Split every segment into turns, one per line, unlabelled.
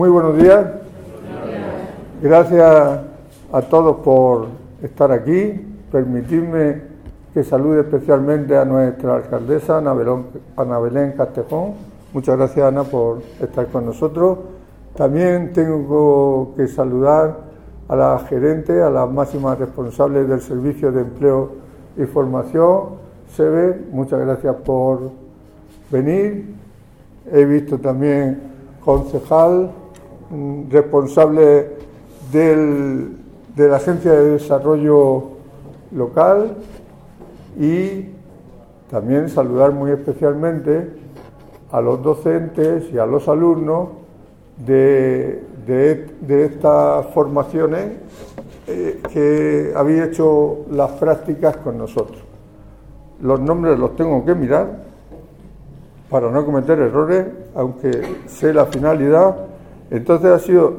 Muy buenos días. Gracias a todos por estar aquí. Permitidme que salude especialmente a nuestra alcaldesa, Ana Belén Castejón. Muchas gracias, Ana, por estar con nosotros. También tengo que saludar a la gerente, a las máximas responsables del Servicio de Empleo y Formación, SEBE. Muchas gracias por venir. He visto también concejal, responsable de la Agencia de Desarrollo Local, y también saludar muy especialmente a los docentes y a los alumnos de estas formaciones que habéis hecho las prácticas con nosotros. Los nombres los tengo que mirar para no cometer errores, aunque sé la finalidad. Entonces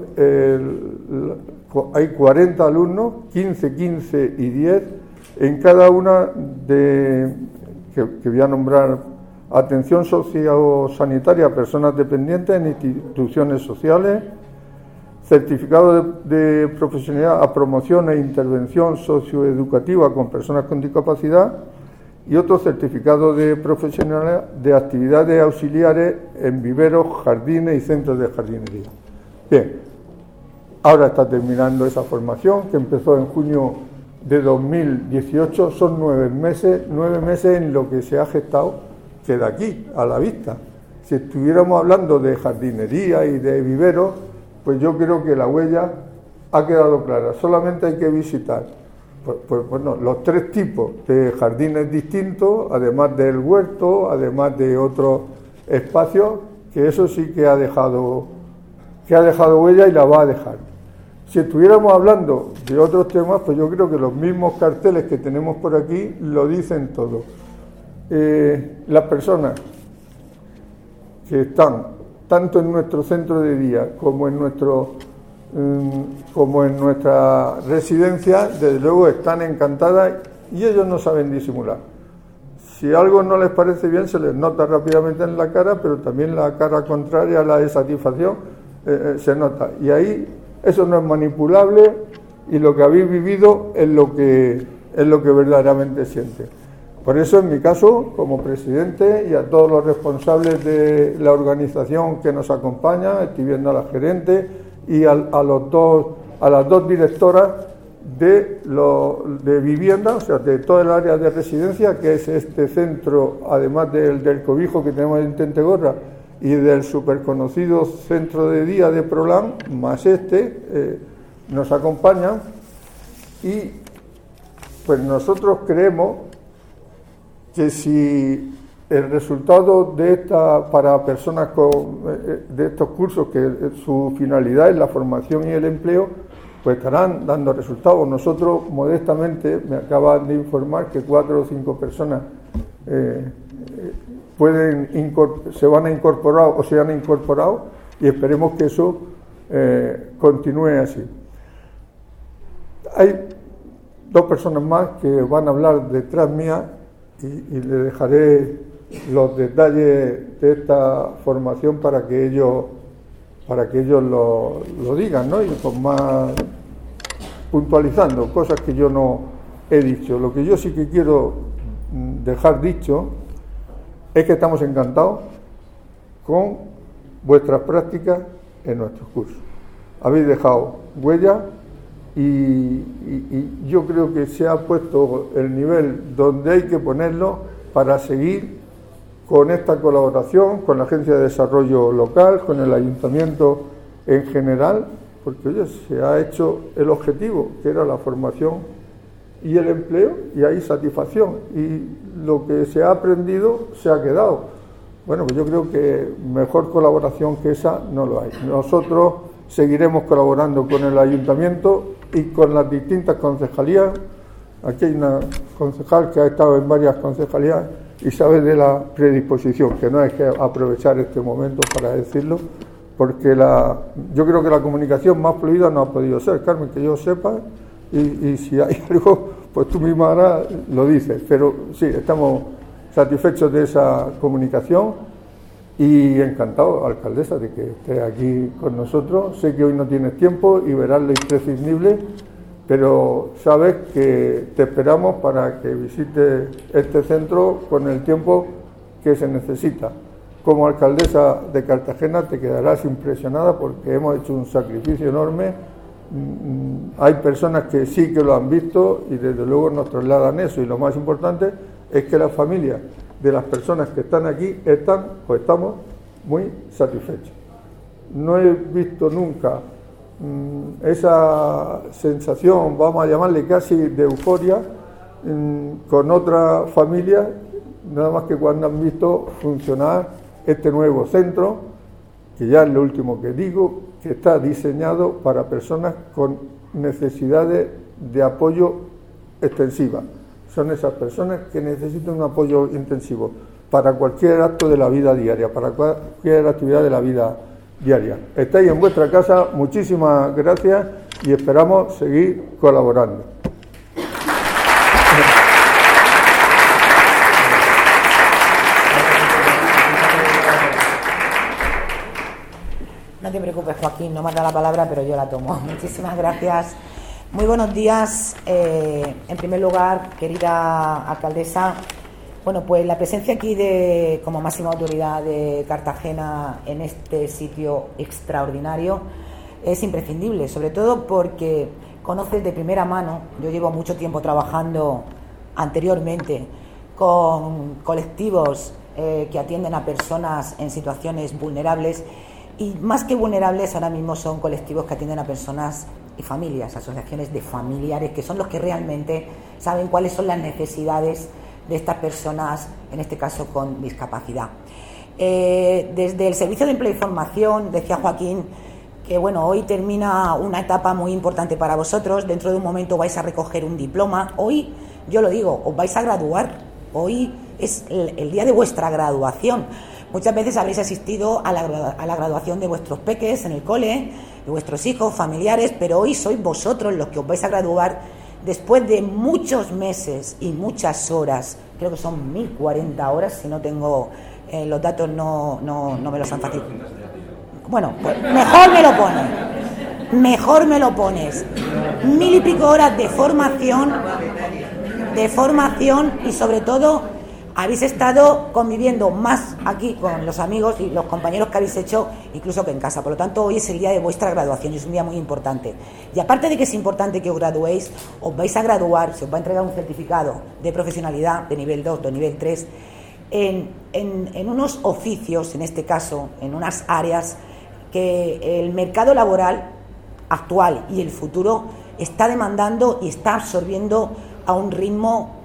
hay 40 alumnos, 15, 15 y 10, en cada una que voy a nombrar: atención sociosanitaria a personas dependientes en instituciones sociales, certificado de profesionalidad a promoción e intervención socioeducativa con personas con discapacidad, y otro certificado de profesionalidad de actividades auxiliares en viveros, jardines y centros de jardinería. Bien, ahora está terminando esa formación que empezó en junio de 2018. Son 9 meses en lo que se ha gestado, queda aquí, a la vista. Si estuviéramos hablando de jardinería y de viveros, pues yo creo que la huella ha quedado clara. Solamente hay que visitar bueno, los 3 tipos de jardines distintos, además del huerto, además de otros espacios, que eso sí que ha dejado huella y la va a dejar. Si estuviéramos hablando de otros temas, pues yo creo que los mismos carteles que tenemos por aquí lo dicen todo. Las personas que están tanto en nuestro centro de día como en nuestra residencia, desde luego están encantadas, y ellos no saben disimular. Si algo no les parece bien, se les nota rápidamente en la cara, pero también la cara contraria a la de satisfacción se nota. Y ahí eso no es manipulable, y lo que habéis vivido es lo que verdaderamente siente. Por eso, en mi caso, como presidente, y a todos los responsables de la organización que nos acompañan, estoy viendo a la gerente y a las dos directoras de vivienda, o sea, de toda el área de residencia, que es este centro, además del cobijo que tenemos en Tentegorra y del superconocido centro de día de Prolán, más nos acompañan. Y pues nosotros creemos que si el resultado para personas de estos cursos, que su finalidad es la formación y el empleo, pues estarán dando resultados. Nosotros, modestamente, me acaban de informar que 4 o 5 personas se van a incorporar o se han incorporado, y esperemos que eso continúe así. Hay 2 personas más que van a hablar detrás mía, y le dejaré los detalles de esta formación para que ellos lo digan, ¿no? Y con más puntualizando cosas que yo no he dicho. Lo que yo sí que quiero dejar dicho es que estamos encantados con vuestras prácticas en nuestros cursos. Habéis dejado huella, y yo creo que se ha puesto el nivel donde hay que ponerlo para seguir con esta colaboración con la Agencia de Desarrollo Local, con el Ayuntamiento en general, porque oye, se ha hecho el objetivo, que era la formación y el empleo, y hay satisfacción, y lo que se ha aprendido se ha quedado. Bueno, pues yo creo que mejor colaboración que esa no lo hay. Nosotros seguiremos colaborando con el Ayuntamiento y con las distintas concejalías. Aquí hay una concejal que ha estado en varias concejalías y sabe de la predisposición, que no hay que aprovechar este momento para decirlo, porque yo creo que la comunicación más fluida no ha podido ser, Carmen, que yo sepa, y si hay algo, pues tú misma ahora lo dices. Pero sí, estamos satisfechos de esa comunicación, Y encantado, alcaldesa, de que esté aquí con nosotros. Sé que hoy no tienes tiempo y verás lo imprescindible, pero sabes que te esperamos para que visites este centro con el tiempo que se necesita. Como alcaldesa de Cartagena te quedarás impresionada porque hemos hecho un sacrificio enorme. Hay personas que sí que lo han visto y desde luego nos trasladan eso, y lo más importante es que las familias de las personas que están aquí estamos muy satisfechos. No he visto nunca esa sensación, vamos a llamarle casi de euforia, con otra familia, nada más que cuando han visto funcionar este nuevo centro, que ya es lo último que digo, que está diseñado para personas con necesidades de apoyo extensiva. Son esas personas que necesitan un apoyo intensivo para cualquier acto de la vida diaria, para cualquier actividad de la vida diaria. Estáis en vuestra casa, muchísimas gracias y esperamos seguir colaborando.
No te preocupes, Joaquín, no me has dado la palabra, pero yo la tomo. Muchísimas gracias. Muy buenos días. En primer lugar, querida alcaldesa, bueno, pues la presencia aquí como máxima autoridad de Cartagena en este sitio extraordinario es imprescindible, sobre todo porque conoces de primera mano. Yo llevo mucho tiempo trabajando anteriormente con colectivos que atienden a personas en situaciones vulnerables, y más que vulnerables ahora mismo son colectivos que atienden a personas y familias, asociaciones de familiares, que son los que realmente saben cuáles son las necesidades de estas personas, en este caso con discapacidad. Desde el Servicio de Empleo y Formación, decía Joaquín que bueno, hoy termina una etapa muy importante para vosotros. Dentro de un momento vais a recoger un diploma. Hoy, yo lo digo, os vais a graduar. Hoy es el día de vuestra graduación. Muchas veces habréis asistido a la graduación de vuestros peques en el cole, de vuestros hijos, familiares, pero hoy sois vosotros los que os vais a graduar después de muchos meses y muchas horas. Creo que son 1040 horas, si no tengo los datos, no me los han facilitado. Bueno, pues mejor me lo pones. 1000 y pico horas de formación y sobre todo habéis estado conviviendo más aquí con los amigos y los compañeros que habéis hecho incluso que en casa. Por lo tanto, hoy es el día de vuestra graduación y es un día muy importante. Y aparte de que es importante que os graduéis, os vais a graduar, se os va a entregar un certificado de profesionalidad de nivel 2, de nivel 3, en unos oficios, en este caso, en unas áreas que el mercado laboral actual y el futuro está demandando y está absorbiendo a un ritmo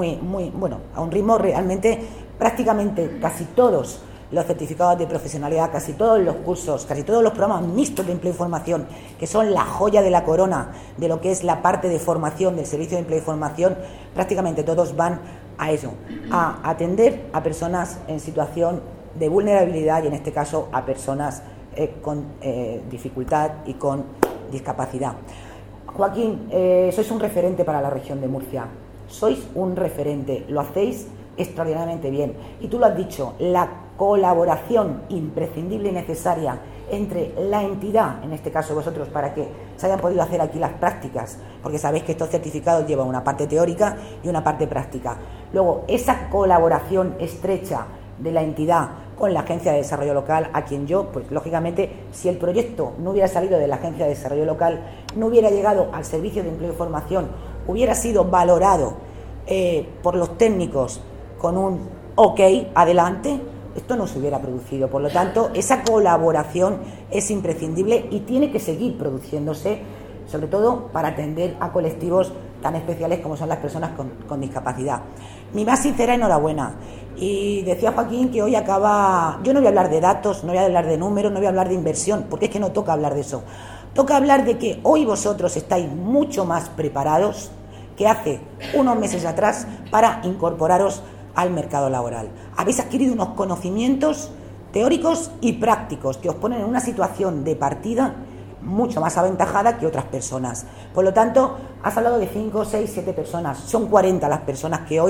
a un ritmo realmente. Prácticamente casi todos los certificados de profesionalidad, casi todos los cursos, casi todos los programas mixtos de empleo y formación, que son la joya de la corona de lo que es la parte de formación del Servicio de Empleo y Formación, prácticamente todos van a eso, a atender a personas en situación de vulnerabilidad y en este caso a personas con dificultad y con discapacidad. Joaquín, sois un referente para la región de Murcia. Sois un referente, lo hacéis extraordinariamente bien. Y tú lo has dicho, la colaboración imprescindible y necesaria entre la entidad, en este caso vosotros, para que se hayan podido hacer aquí las prácticas, porque sabéis que estos certificados llevan una parte teórica y una parte práctica. Luego, esa colaboración estrecha de la entidad con la Agencia de Desarrollo Local, a quien yo, pues lógicamente, si el proyecto no hubiera salido de la Agencia de Desarrollo Local, no hubiera llegado al Servicio de Empleo y Formación, hubiera sido valorado por los técnicos con un ok, adelante, esto no se hubiera producido. Por lo tanto, esa colaboración es imprescindible y tiene que seguir produciéndose, sobre todo para atender a colectivos tan especiales como son las personas con discapacidad. Mi más sincera enhorabuena. Y decía Joaquín que hoy acaba. Yo no voy a hablar de datos, no voy a hablar de números, no voy a hablar de inversión, porque es que no toca hablar de eso. Toca hablar de que hoy vosotros estáis mucho más preparados que hace unos meses atrás para incorporaros al mercado laboral. Habéis adquirido unos conocimientos teóricos y prácticos que os ponen en una situación de partida mucho más aventajada que otras personas. Por lo tanto, has hablado de 5, 6, 7 personas. Son 40 las personas que hoy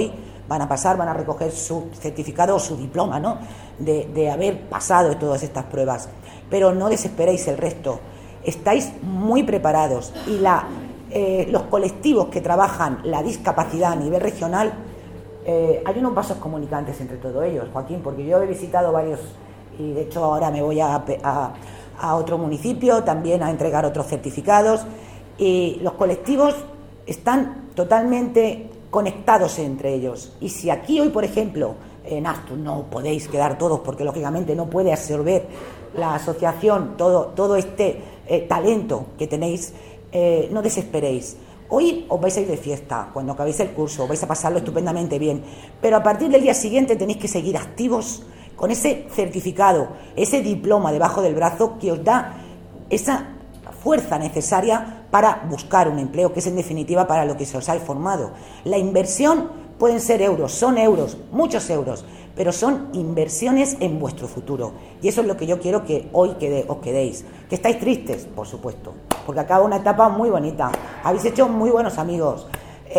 van a pasar, van a recoger su certificado o su diploma, ¿no?, de haber pasado todas estas pruebas. Pero no desesperéis el resto, estáis muy preparados y los colectivos que trabajan la discapacidad a nivel regional, hay unos vasos comunicantes entre todos ellos, Joaquín, porque yo he visitado varios y de hecho ahora me voy a otro municipio también a entregar otros certificados, y los colectivos están totalmente conectados entre ellos. Y si aquí hoy, por ejemplo, en Astur no podéis quedar todos porque lógicamente no puede absorber la asociación todo este talento que tenéis, no desesperéis. Hoy os vais a ir de fiesta, cuando acabéis el curso vais a pasarlo estupendamente bien, pero a partir del día siguiente tenéis que seguir activos con ese certificado, ese diploma debajo del brazo que os da esa fuerza necesaria para buscar un empleo, que es en definitiva para lo que se os ha formado. La inversión pueden ser euros, son euros, muchos euros, pero son inversiones en vuestro futuro. Y eso es lo que yo quiero que hoy os quedéis. Que estáis tristes, por supuesto, porque acaba una etapa muy bonita. Habéis hecho muy buenos amigos.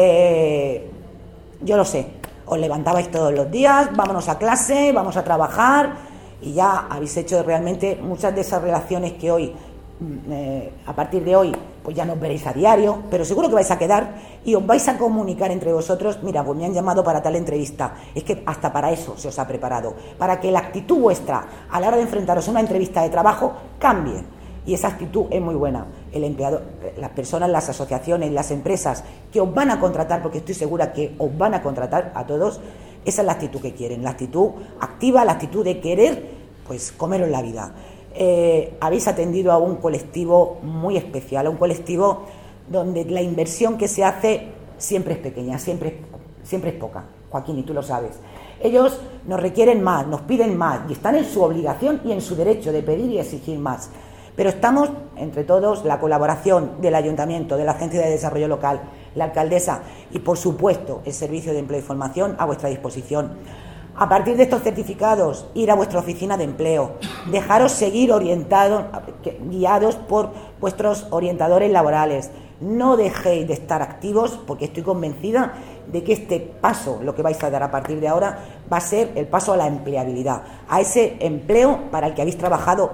Yo lo sé, os levantabais todos los días, vámonos a clase, vamos a trabajar, y ya habéis hecho realmente muchas de esas relaciones que hoy, a partir de hoy, pues ya nos veréis a diario, pero seguro que vais a quedar y os vais a comunicar entre vosotros. Mira, pues me han llamado para tal entrevista. Es que hasta para eso se os ha preparado, para que la actitud vuestra a la hora de enfrentaros a una entrevista de trabajo cambie. Y esa actitud es muy buena. El empleador, las personas, las asociaciones, las empresas que os van a contratar, porque estoy segura que os van a contratar a todos, esa es la actitud que quieren, la actitud activa, la actitud de querer, pues, comeros la vida. Habéis atendido a un colectivo muy especial, a un colectivo donde la inversión que se hace siempre es pequeña, siempre es poca, Joaquín, y tú lo sabes. Ellos nos requieren más, nos piden más, y están en su obligación y en su derecho de pedir y exigir más. Pero estamos, entre todos, la colaboración del Ayuntamiento, de la Agencia de Desarrollo Local, la alcaldesa y, por supuesto, el Servicio de Empleo y Formación a vuestra disposición. A partir de estos certificados, ir a vuestra oficina de empleo, dejaros seguir orientados, guiados por vuestros orientadores laborales. No dejéis de estar activos, porque estoy convencida de que este paso, lo que vais a dar a partir de ahora, va a ser el paso a la empleabilidad, a ese empleo para el que habéis trabajado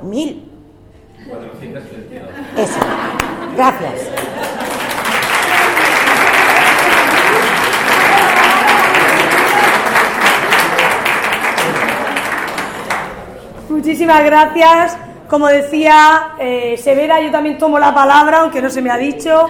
1432.
Eso. Gracias.
Muchísimas gracias. Como decía Severa, yo también tomo la palabra, aunque no se me ha dicho.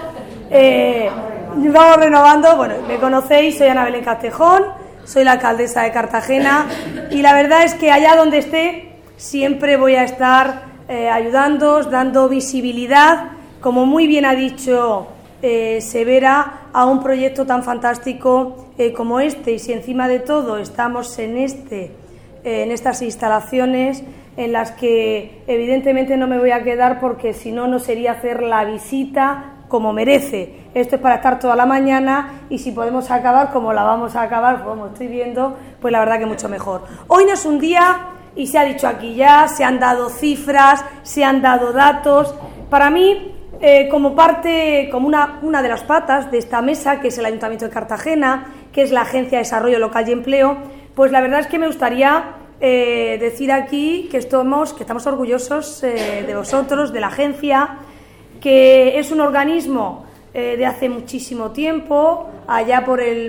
Vamos renovando. Bueno, me conocéis, soy Ana Belén Castejón, soy la alcaldesa de Cartagena, y la verdad es que allá donde esté siempre voy a estar ayudándoos, dando visibilidad, como muy bien ha dicho Severa, a un proyecto tan fantástico como este. Y si encima de todo estamos en estas instalaciones en las que evidentemente no me voy a quedar, porque si no, no sería hacer la visita como merece. Esto es para estar toda la mañana, y si podemos acabar como la vamos a acabar, como estoy viendo, pues la verdad que mucho mejor. Hoy no es un día, y se ha dicho aquí ya, se han dado cifras, se han dado datos. Para mí, como parte, como una de las patas de esta mesa, que es el Ayuntamiento de Cartagena, que es la Agencia de Desarrollo Local y Empleo, pues la verdad es que me gustaría decir aquí que estamos orgullosos de vosotros, de la agencia, que es un organismo de hace muchísimo tiempo. Allá por el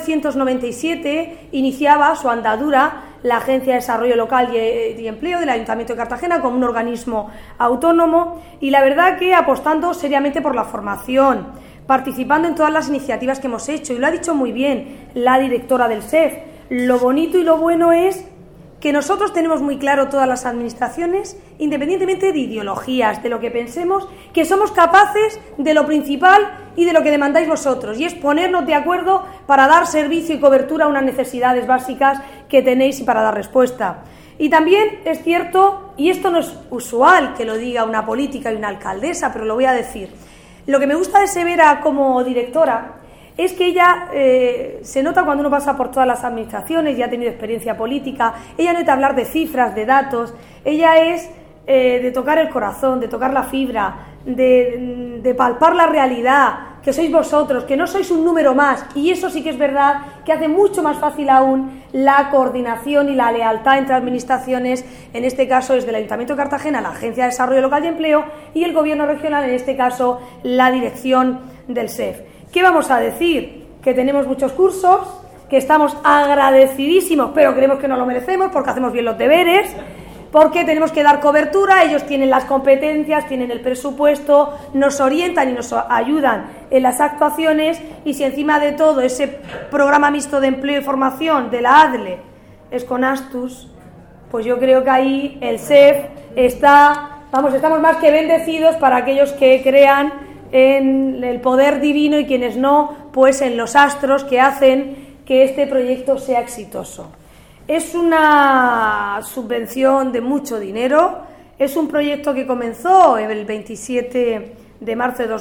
1997 iniciaba su andadura la Agencia de Desarrollo Local y Empleo del Ayuntamiento de Cartagena como un organismo autónomo, y la verdad que apostando seriamente por la formación, participando en todas las iniciativas que hemos hecho, y lo ha dicho muy bien la directora del SEF. Lo bonito y lo bueno es que nosotros tenemos muy claro, todas las administraciones, independientemente de ideologías, de lo que pensemos, que somos capaces de lo principal y de lo que demandáis vosotros, y es ponernos de acuerdo para dar servicio y cobertura a unas necesidades básicas que tenéis y para dar respuesta. Y también es cierto, y esto no es usual que lo diga una política y una alcaldesa, pero lo voy a decir, lo que me gusta de Severa como directora es que ella se nota cuando uno pasa por todas las administraciones y ha tenido experiencia política. Ella no es de hablar de cifras, de datos, ella es de tocar el corazón, de tocar la fibra, de palpar la realidad, que sois vosotros, que no sois un número más, y eso sí que es verdad que hace mucho más fácil aún la coordinación y la lealtad entre administraciones, en este caso desde el Ayuntamiento de Cartagena, la Agencia de Desarrollo Local y Empleo, y el Gobierno regional, en este caso la dirección del SEF. ¿Qué vamos a decir? Que tenemos muchos cursos, que estamos agradecidísimos, pero creemos que no lo merecemos porque hacemos bien los deberes, porque tenemos que dar cobertura, ellos tienen las competencias, tienen el presupuesto, nos orientan y nos ayudan en las actuaciones, y si encima de todo ese programa mixto de empleo y formación de la ADLE es con Astus, pues yo creo que ahí el SEF estamos más que bendecidos para aquellos que crean en el poder divino y quienes no, pues en los astros que hacen que este proyecto sea exitoso. Es una subvención de mucho dinero, es un proyecto que comenzó el 27 de marzo de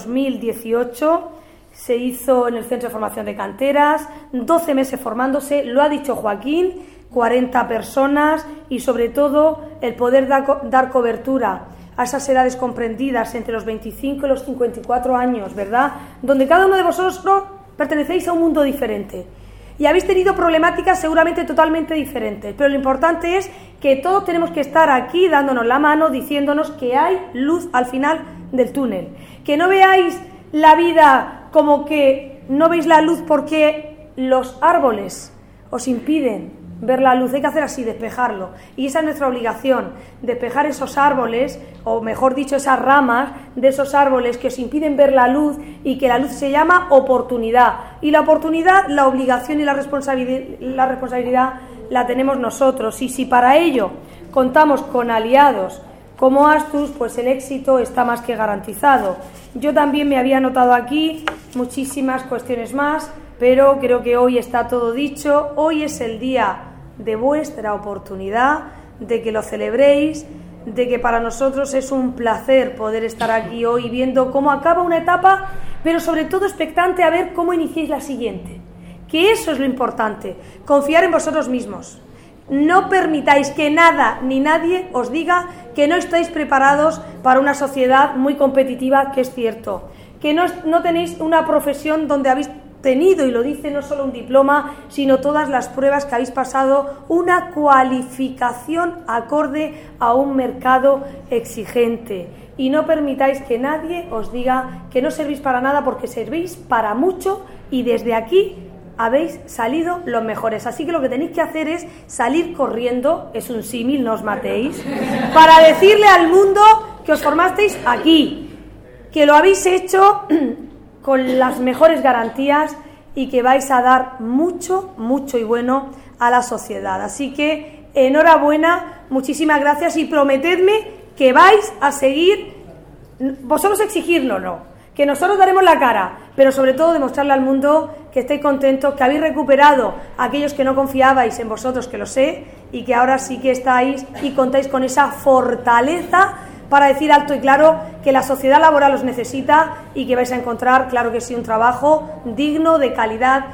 2018, se hizo en el Centro de Formación de Canteras, 12 meses formándose, lo ha dicho Joaquín, 40 personas y sobre todo el poder dar cobertura a esas edades comprendidas entre los 25 y los 54 años, ¿verdad? Donde cada uno de vosotros pertenecéis a un mundo diferente. Y habéis tenido problemáticas seguramente totalmente diferentes, pero lo importante es que todos tenemos que estar aquí dándonos la mano, diciéndonos que hay luz al final del túnel. Que no veáis la vida como que no veis la luz porque los árboles os impiden ver la luz, hay que hacer así, despejarlo. Y esa es nuestra obligación, despejar esos árboles, o mejor dicho, esas ramas de esos árboles que os impiden ver la luz, y que la luz se llama oportunidad. Y la oportunidad, la obligación y la responsabilidad la tenemos nosotros. Y si para ello contamos con aliados como Astus, pues el éxito está más que garantizado. Yo también me había anotado aquí muchísimas cuestiones más, pero creo que hoy está todo dicho. Hoy es el día de vuestra oportunidad, de que lo celebréis, de que para nosotros es un placer poder estar aquí hoy viendo cómo acaba una etapa, pero sobre todo expectante a ver cómo iniciéis la siguiente. Que eso es lo importante, confiar en vosotros mismos. No permitáis que nada ni nadie os diga que no estáis preparados para una sociedad muy competitiva, que es cierto. Que no tenéis una profesión donde habéis tenido, y lo dice no solo un diploma, sino todas las pruebas que habéis pasado, una cualificación acorde a un mercado exigente. Y no permitáis que nadie os diga que no servís para nada, porque servís para mucho, y desde aquí habéis salido los mejores. Así que lo que tenéis que hacer es salir corriendo, es un símil, no os matéis, para decirle al mundo que os formasteis aquí, que lo habéis hecho con las mejores garantías y que vais a dar mucho, mucho y bueno a la sociedad. Así que enhorabuena, muchísimas gracias, y prometedme que vais a seguir, vosotros exigírnoslo, que nosotros daremos la cara, pero sobre todo demostrarle al mundo que estáis contentos, que habéis recuperado a aquellos que no confiabais en vosotros, que lo sé, y que ahora sí que estáis y contáis con esa fortaleza para decir alto y claro que la sociedad laboral os necesita, y que vais a encontrar, claro que sí, un trabajo digno, de calidad